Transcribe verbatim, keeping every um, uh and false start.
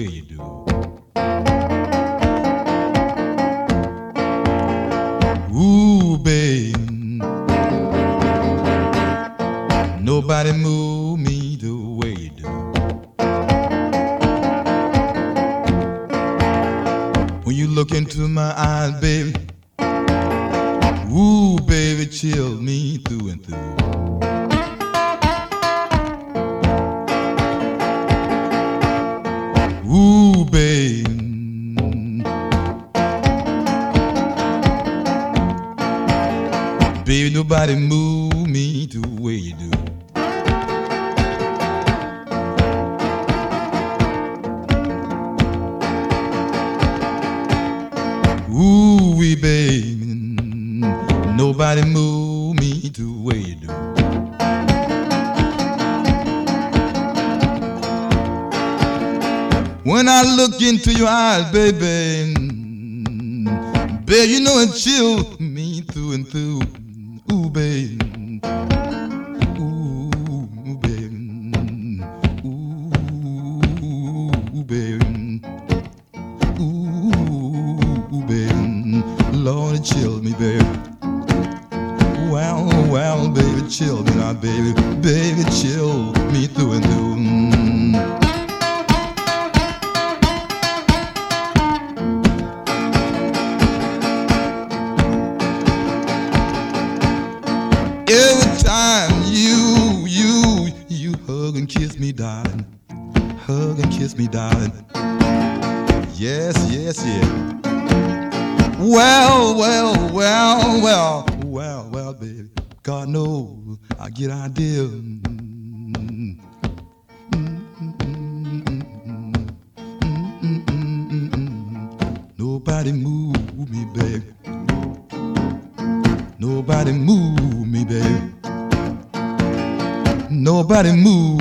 way you do. Ooh, babe, nobody move me the way you do. When you look into my eyes, baby, ooh, baby, chill me through and through. Ooh, babe, baby, nobody move me the way you do. Ooh, wee, baby, nobody move me the way you do. When I look into your eyes, baby, baby, you know it chills me through and through. Ooh, baby, ooh, baby, ooh, baby, ooh, baby, Lord, it chills me, baby. Well, well, baby, chill me now, baby, baby, chill me through and through. Every time you, you, you hug and kiss me, darling. Hug and kiss me, darling. Yes, yes, yeah. Well, well, well, well, well, well, baby. God knows I get idea. Nobody move me, baby. Nobody move me, baby. Nobody move